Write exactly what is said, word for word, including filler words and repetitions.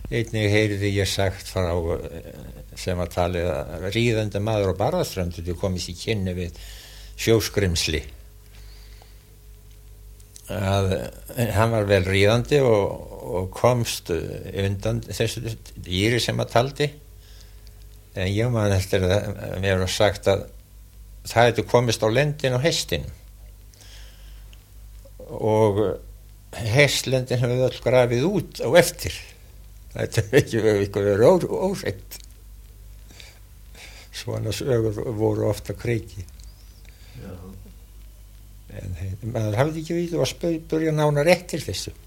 Einnig heyrði ég sagt frá sem að talið að ríðandi maður á Barðaströnd komist í kynni við sjóskrimsli, að hann var vel ríðandi og, og komst undan þessu dýri sem að taldi, en ég man eftir að mér var sagt að það hefði komist á lendin á hestin og hestlendin hefði öll grafið út á eftir. Þetta er ekki eitthvað ósætt. Svona sögur voru ofta kreiki. Já. En maður hafði ekki vita að spurja nánar eftir þessu.